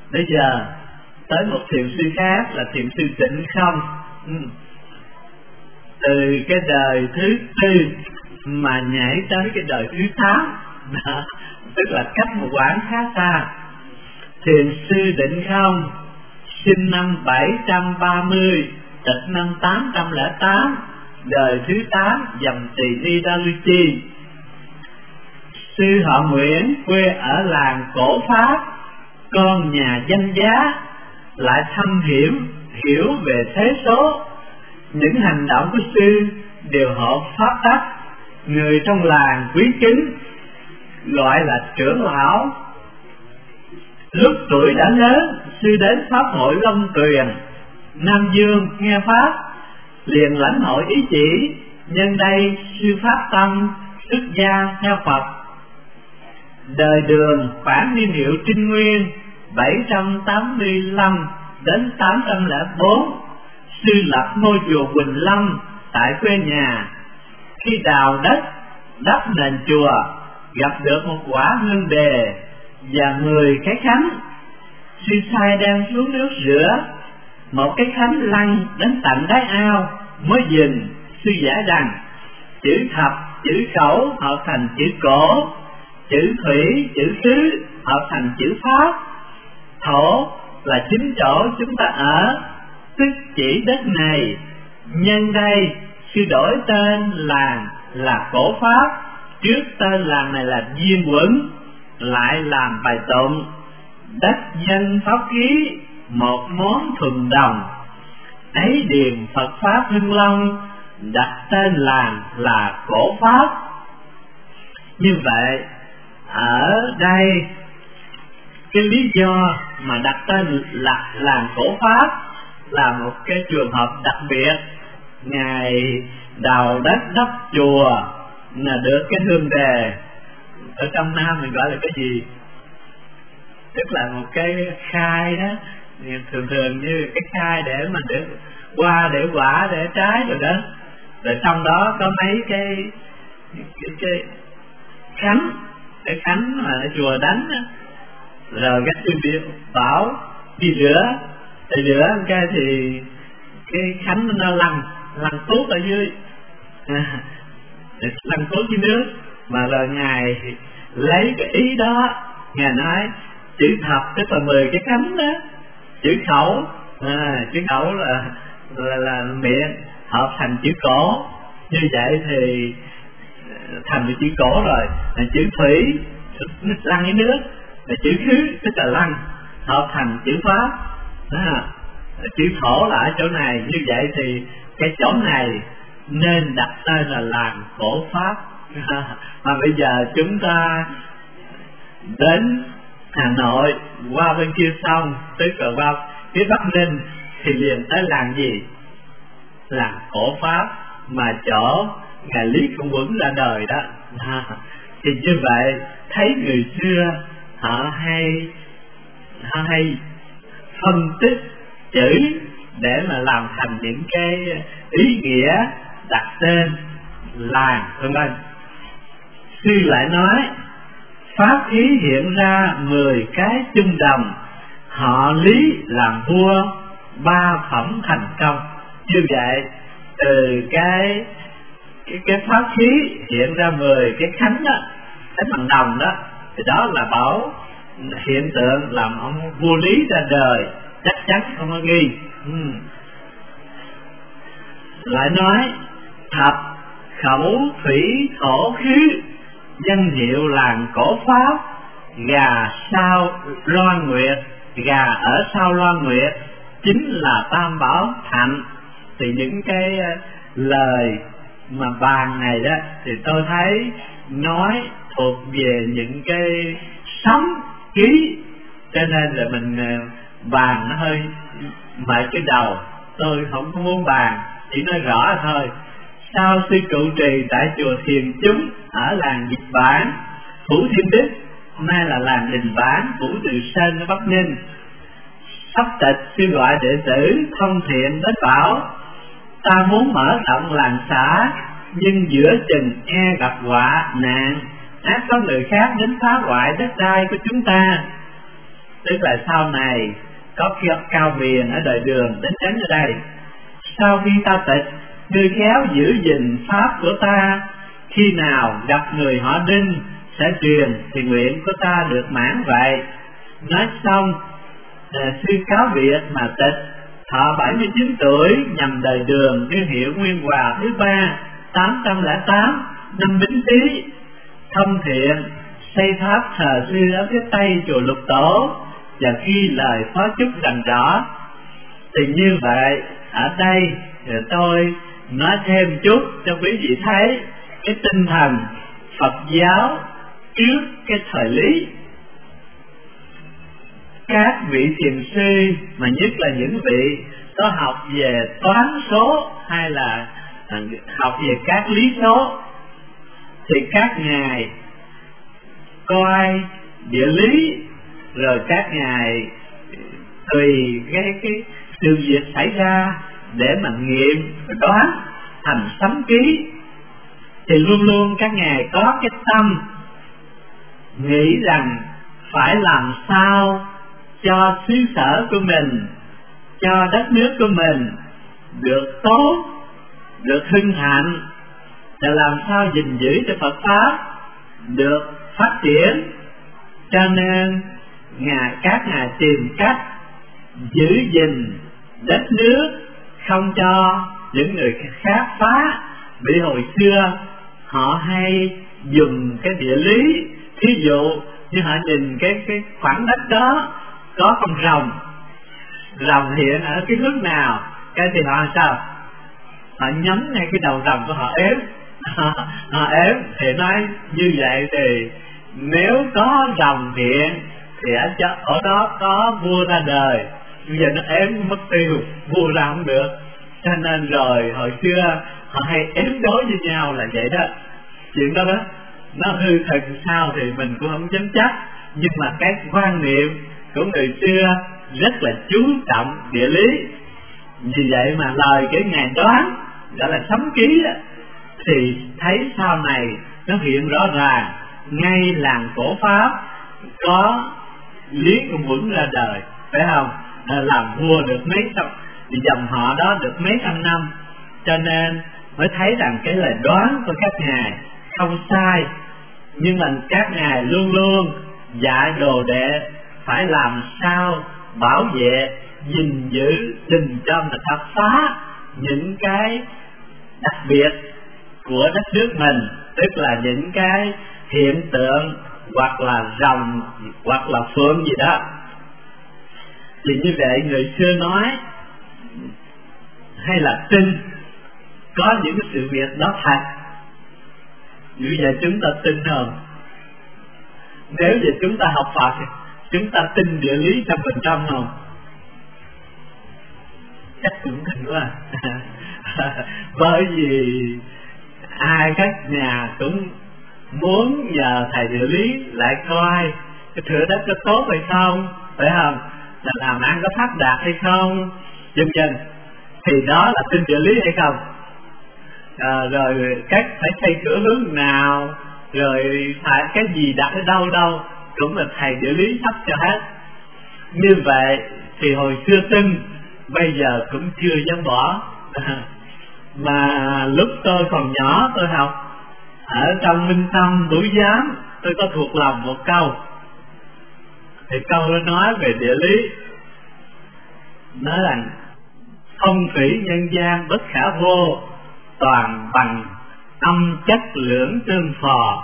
Bây giờ tới một thiền sư khác là thiền sư Tịnh Không. Từ cái đời thứ tư mà nhảy tới cái đời thứ 8, tức là cách một quãng khá xa. Thiền sư Định Không sinh năm 730, tịch năm 808, đời thứ 8, dòng Tỳ Ni Đa Lu Chi. Sư họ Nguyễn, quê ở làng Cổ Pháp, con nhà danh giá, lại thâm hiểu về thế số. Những hành động của sư đều hợp pháp tắc, người trong làng quý kính, gọi là trưởng lão. Lúc tuổi đã lớn, sư đến pháp hội Long Tuyền, Nam Dương nghe pháp, liền lãnh hội ý chỉ. Nhân đây sư phát tâm xuất gia theo Phật. Đời Đường khoảng niên hiệu Trinh Nguyên 785 đến 804, sư lập ngôi chùa Quỳnh Lâm tại quê nhà. Khi đào đất đắp nền chùa, gặp được một quả hương đề và 10 cái khánh. Sư sai đem xuống nước rửa, một cái khánh lăn đến tận đáy ao, mới dừng. Sư giải rằng chữ thập, chữ khẩu hợp thành chữ cổ, chữ thủy, chữ xứ hợp thành chữ pháp. Thổ là chính chỗ chúng ta ở, tức chỉ đất này. Nhân đây sư đổi tên làng là Cổ Pháp, trước tên làng này là Diên Quẩn, lại làm bài tụng đất dân pháp khí, một món thuần đồng. Ấy điền Phật Pháp Hưng Long, đặt tên làng là Cổ Pháp. Như vậy ở đây cái lý do mà đặt tên là làng Cổ Pháp là một cái trường hợp đặc biệt. Ngài đào đất đắp chùa là được cái hương đề, ở trong Nam mình gọi là cái gì, tức là một cái khai đó, thường như cái khai để mà để hoa, để quả, để trái rồi đó. Rồi trong đó có mấy cái khánh, cái khánh mà ở chùa đánh đó. Rồi các sư biết bảo đi rửa, thì rửa cái thì cái khánh nó lăn tuốt ở dưới, lăn tuốt dưới nước. Mà rồi ngài lấy cái ý đó, ngài nói chữ thập tức là 10 cái khánh đó, chữ khẩu chữ khẩu là miệng hợp thành chữ cổ. Như vậy thì thành được chữ cổ rồi. Là chữ thủy lăn dưới nước, là chữ khứ tức là lăn hợp thành chữ pháp. Chữ thổ là ở chỗ này. Như vậy thì cái chỗ này nên đặt tên là làng Cổ Pháp. Mà bây giờ chúng ta đến Hà Nội qua bên kia sông, tức là qua phía Bắc Ninh, thì liền tới làng gì? Làng Cổ Pháp, mà chỗ ngài Lý Công Uẩn ra đời đó. Thì như vậy thấy người xưa họ hay phân tích chữ để mà làm thành những cái ý nghĩa đặt tên làng vân vân. Sư lại nói pháp khí hiện ra 10 cái chung đồng, họ Lý làm vua, 3 phẩm thành công. Như vậy từ cái pháp khí hiện ra 10 cái khánh đó, cái bằng đồng đó, thì đó là bảo hiện tượng làm ông vua Lý ra đời, chắc chắn không có nghi. Lại nói thập, khẩu, thủy, thổ, khí, danh hiệu làng Cổ Pháp. Gà sao Loan Nguyệt, gà ở sau Loan Nguyệt chính là Tam Bảo Thạnh. Thì những cái lời mà bàn này đó thì tôi thấy nói thuộc về những cái sấm ký, cho nên là mình bàn nó hơi mệt cái đầu. Tôi không có muốn bàn, chỉ nói rõ thôi. Sau sư trụ trì tại chùa Thiền Chúng ở làng Dịch Bản, Phủ Thiên Đức, nay là làng Đình Bản, Phủ Từ Sơn ở Bắc Ninh. Sắp tịch, sư gọi đệ tử thông thiện đến bảo: ta muốn mở rộng làng xã, nhưng giữa chừng e gặp họa nạn, ác có người khác đến phá hoại đất đai của chúng ta. tức là sau này có cao miền ở đời Đường đến chánh ở đây. Sau khi ta tịch, ngươi khéo giữ gìn pháp của ta, khi nào gặp người họ Đinh sẽ truyền thì nguyện của ta được mãn vậy. Nói xong, sư cáo biệt mà tịch, thọ 79 tuổi, nhằm đời Đường, niên hiệu Nguyên Hòa thứ 3, 808 năm Bính Tý. Thông thiện xây tháp thờ sư ở phía tây chùa Lục Tổ, và ghi lời phó chúc rằng rõ. Thì như vậy ở đây tôi nói thêm chút cho quý vị thấy cái tinh thần Phật giáo trước cái thời Lý. Các vị thiền sư, mà nhất là những vị có học về toán số hay là học về các lý số, thì các ngài coi địa lý, rồi các ngài tùy cái sự việc xảy ra để mà nghiệm đoán thành sấm ký. Thì luôn luôn các ngài có cái tâm nghĩ rằng phải làm sao cho xứ sở của mình, cho đất nước của mình được tốt, được hưng hạnh, để làm sao gìn giữ cho Phật pháp được phát triển. Cho nên các ngài tìm cách giữ gìn đất nước, không cho những người khác phá. Vì hồi xưa họ hay dùng cái địa lý, thí dụ như họ nhìn cái khoảng đất đó có con rồng hiện ở cái nước nào, cái thì họ sao? Họ nhắm ngay cái đầu rồng của họ ếm. Họ ếm thì nói như vậy thì nếu có rồng hiện thì ở đó có vua ra đời. Bây giờ nó ém mất tiêu, vua ra không được. Cho nên rồi hồi xưa họ hay ém đối với nhau là vậy đó. Chuyện đó đó nó hư thật sao thì mình cũng không dám chắc, nhưng mà cái quan niệm của người xưa rất là chú trọng địa lý. Vì vậy mà lời cái ngài đoán gọi là sấm ký đó, thì thấy sau này nó hiện rõ ràng. Ngay làng Cổ Pháp có Lý Công Uẩn ra đời, phải không? Làm vua được mấy trăm, thì dòng họ đó được mấy trăm năm. Cho nên mới thấy rằng cái lời đoán của các ngài không sai. Nhưng mà các ngài luôn luôn dạy đồ đệ phải làm sao bảo vệ, gìn giữ, đừng cho người ta phá những cái đặc biệt của đất nước mình, tức là những cái hiện tượng hoặc là rồng hoặc là phượng gì đó. Thì như vậy người xưa nói hay là tin có những cái sự việc đó thật. Như vậy chúng ta tin không? Nếu như chúng ta học Phật, chúng ta tin địa lý 100% không? Chắc cũng tin quá. Bởi vì ai các nhà cũng muốn nhờ thầy địa lý lại coi cái thửa đất có tốt hay không, phải không? Là làm ăn có phát đạt hay không, vân vân. Thì đó là tin địa lý hay không? Rồi cách phải xây cửa hướng nào, rồi phải cái gì đặt ở đâu cũng là thầy địa lý sắp cho hết. Như vậy thì hồi xưa tin, bây giờ cũng chưa dám bỏ. Mà lúc tôi còn nhỏ tôi học ở trong Minh Tâm Bửu Giám, tôi có thuộc lòng một câu. Thì câu nó nói về địa lý, nói là phong thủy nhân gian bất khả vô, toàn bằng âm chất lưỡng tương phò,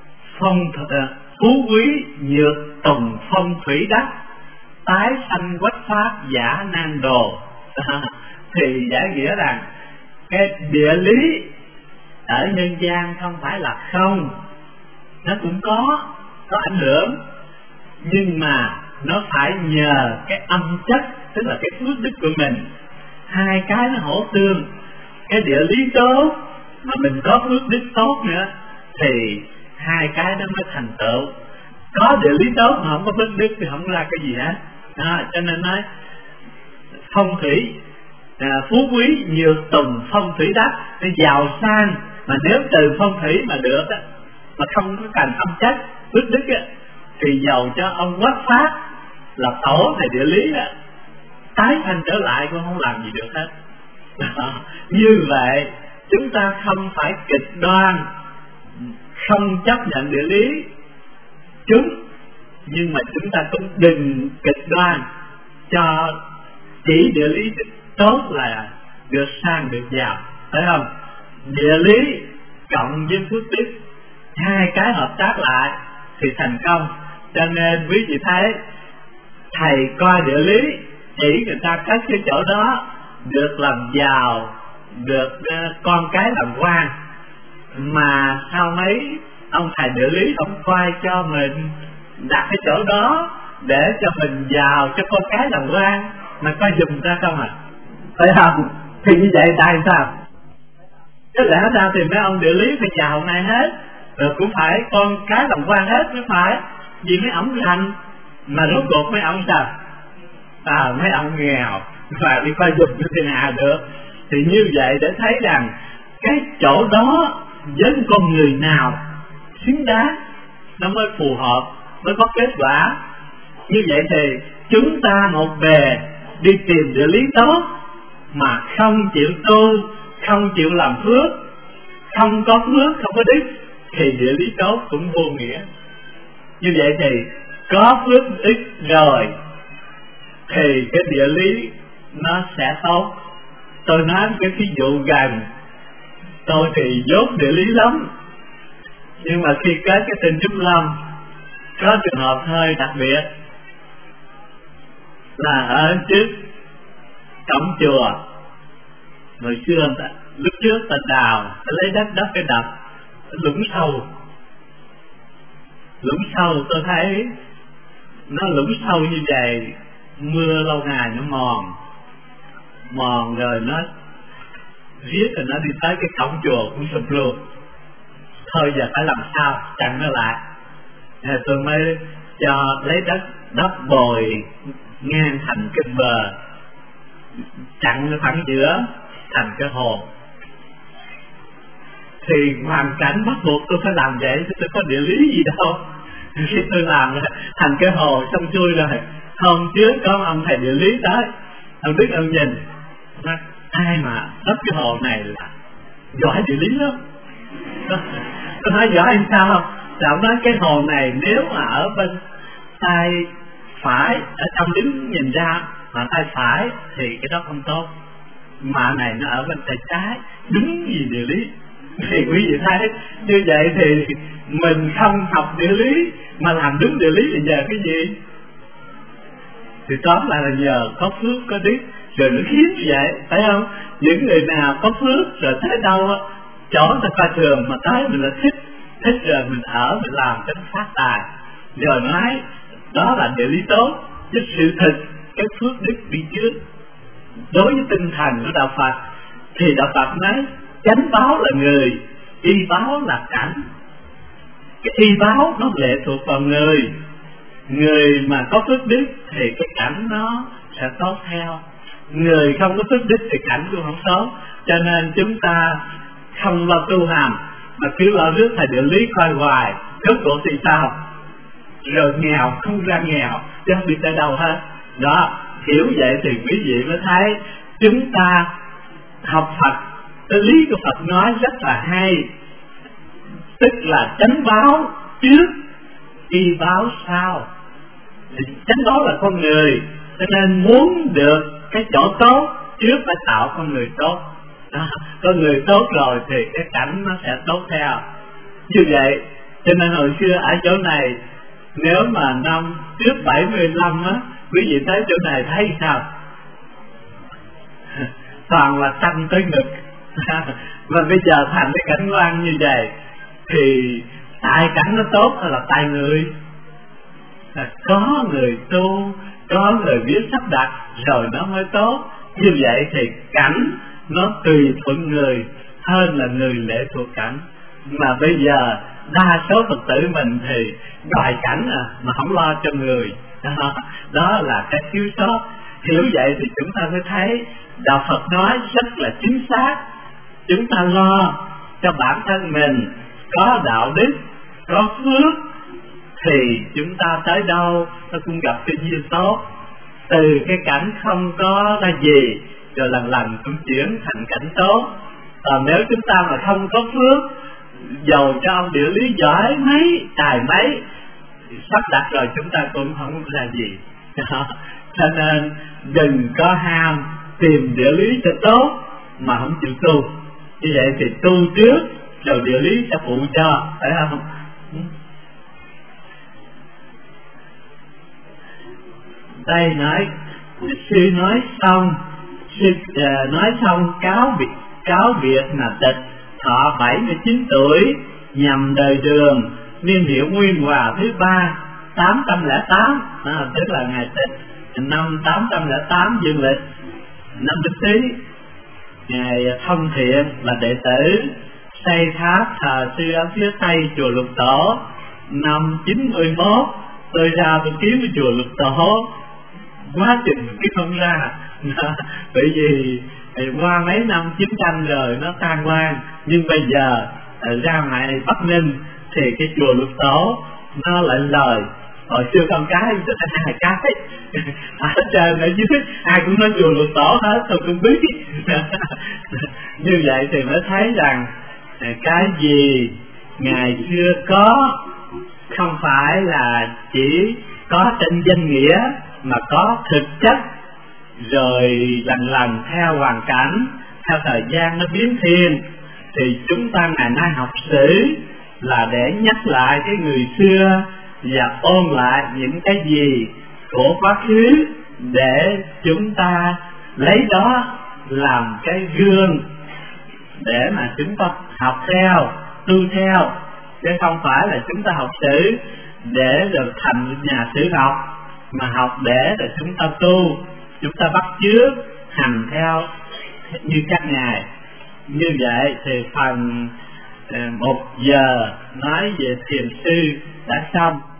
phú quý nhược tùng phong thủy đất, tái sanh quách pháp giả nan đồ. Thì giải nghĩa rằng cái địa lý ở nhân gian không phải là không, nó cũng có ảnh hưởng, nhưng mà nó phải nhờ cái âm chất, tức là cái phước đức của mình. Hai cái nó hỗ tương. Cái địa lý tốt mà mình có phước đức tốt nữa thì hai cái nó mới thành tựu. Có địa lý tốt mà không có phước đức thì không ra cái gì hết. Cho nên nói phong thủy phú quý nhược tùng phong thủy đất, nó giàu sang. Mà nếu từ phong thủy mà được á, mà không có cần âm chất phước đức á, thì giàu cho ông quách pháp là tổ thầy địa lý đó, tái sanh trở lại cũng không làm gì được hết. Như vậy chúng ta không phải cực đoan, không chấp nhận địa lý chúng, nhưng mà chúng ta cũng đừng cực đoan cho chỉ địa lý tốt là được sang được giàu, phải không? Địa lý cộng với phước đức, hai cái hợp tác lại thì thành công. Cho nên quý vị thấy thầy coi địa lý chỉ người ta cất cái chỗ đó được làm giàu, được con cái làm quan, mà sao mấy ông thầy địa lý ông coi cho mình đặt cái chỗ đó để cho mình giàu, cho con cái làm quan, mà coi dùm ra không à, phải không? Thì như vậy tại sao? Chứ lẽ ra thì mấy ông địa lý phải giàu này hết, rồi cũng phải con cái làm quan hết mới phải, vì mấy ông rành, mà rốt cuộc mấy ông sao? Mấy ông nghèo và đi coi dùm như thế nào được. Thì như vậy để thấy rằng cái chỗ đó với con người nào xứng đáng nó mới phù hợp, mới có kết quả. Như vậy thì chúng ta một bề đi tìm địa lý tốt mà không chịu tu, không chịu làm phước, không có phước, không có đức, thì địa lý tốt cũng vô nghĩa. Như vậy thì có phước đức rồi thì cái địa lý nó sẽ tốt. Tôi nói cái ví dụ gần, tôi thì dốt địa lý lắm, nhưng mà khi kết cái tình Trúc Lâm có trường hợp hơi đặc biệt là ở trước cổng chùa, hồi xưa lúc trước ta đào lấy đất cái đập lũng sâu, tôi thấy nó lũng sâu như vậy, mưa lâu ngày nó mòn rồi nó riết rồi nó đi tới cái cổng chùa cũng sụp luôn. Thôi giờ phải làm sao chặn nó lại. Tôi mới cho lấy đất bồi ngang thành cái bờ, chặn nó thẳng giữa thành cái hồ. Thì hoàn cảnh bắt buộc tôi phải làm vậy, chứ tôi có địa lý gì đâu. Khi tôi làm thành cái hồ xong xuôi rồi, hôm trước có ông thầy địa lý tới, ông biết ông nhìn nói, ai mà đất cái hồ này là giỏi địa lý lắm. Tôi nói giỏi làm sao không? Thì ông nói cái hồ này nếu mà ở bên tay phải, ở trong đứng nhìn ra mà tay phải thì cái đó không tốt, mà này nó ở bên tay trái, đúng gì địa lý. Thì quý vị thấy như vậy thì mình không học địa lý mà làm đúng địa lý thì nhờ cái gì? Thì tóm lại là nhờ có phước có đức, rồi nó khiến như vậy, phải không? Những người nào có phước rồi tới đâu chỗ ta coi thường mà tới mình là thích rồi mình ở, mình làm cho nó phát tài, rồi nói đó là địa lý tốt. Chứ sự thật cái phước đức đi trước. Đối với tinh thần của đạo Phật thì đạo Phật nói chánh báo là người, y báo là cảnh. Cái y báo nó lệ thuộc vào người. Người mà có phước đức thì cái cảnh nó sẽ tốt theo. Người không có phước đức thì cảnh cũng không tốt. Cho nên chúng ta không lo tu hành mà cứ lo rước thầy địa lý coi hoài, rốt cuộc thì sao? Rồi nghèo không ra nghèo, chứ không biết tới đâu hết. Đó, hiểu vậy thì quý vị mới thấy chúng ta học Phật, cái lý của Phật nói rất là hay, tức là chánh báo trước, y báo sau. Thì chánh báo là con người, cho nên muốn được cái chỗ tốt trước phải tạo con người tốt. Con người tốt rồi thì cái cảnh nó sẽ tốt theo. Như vậy cho nên hồi xưa ở chỗ này, nếu mà năm trước 75 á, quý vị tới chỗ này thấy sao? Toàn là tăng tới ngực. Và bây giờ thành cái cảnh quan như vậy thì tại cảnh nó tốt hay là tại người? Có người tu, có người biết sắp đặt rồi nó mới tốt. Như vậy thì cảnh nó tùy thuận người hơn là người lệ thuộc cảnh. Mà bây giờ đa số Phật tử mình thì đòi cảnh mà không lo cho người. Đó là cái thiếu sót. Hiểu vậy thì chúng ta mới thấy đạo Phật nói rất là chính xác. Chúng ta lo cho bản thân mình có đạo đức, có phước thì chúng ta tới đâu nó cũng gặp cái duyên tốt. Từ cái cảnh không có ra gì rồi lần lần cũng chuyển thành cảnh tốt. Còn nếu chúng ta mà không có phước, dầu cho ông địa lý giỏi mấy, tài mấy, sắp đặt rồi chúng ta cũng không ra gì. Cho nên đừng có ham tìm địa lý cho tốt mà không chịu tu. Như vậy thì tu trước rồi địa lý sẽ phụ cho, phải không? Đây sư nói xong, nói xong cáo biệt là tịch, thọ 79 tuổi, nhằm đời Đường, niên hiệu Nguyên Hòa thứ 3, 808, tức là ngày tịch năm 808 dương lịch, năm Bính Tý. Ngài thông thiện là đệ tử xây tháp thờ sư ở phía tây chùa Lục Tổ. Năm 91 tôi ra tôi kiếm cái chùa Lục Tổ, quá trình kiếm không ra. Bởi vì qua mấy năm chiến tranh rồi nó tan hoang, nhưng bây giờ ra ngoài Bắc Ninh thì cái chùa Lục Tổ nó lại lời. Hồi xưa con cái tôi thấy 2 cái ở trên ở dưới ai cũng nói chùa Lục Tổ hết, tôi cũng biết. Như vậy thì mới thấy rằng cái gì ngày xưa có không phải là chỉ có trên danh nghĩa, mà có thực chất. Rồi lần lần theo hoàn cảnh, theo thời gian nó biến thiên, thì chúng ta ngày nay học sử là để nhắc lại cái người xưa và ôn lại những cái gì của quá khứ, để chúng ta lấy đó làm cái gương để mà chúng ta học theo, tu theo, chứ không phải là chúng ta học sử để được thành nhà sử học, mà học để là chúng ta tu, chúng ta bắt chước hành theo như các ngài. Như vậy thì phần 1 giờ nói về thiền sư đã xong.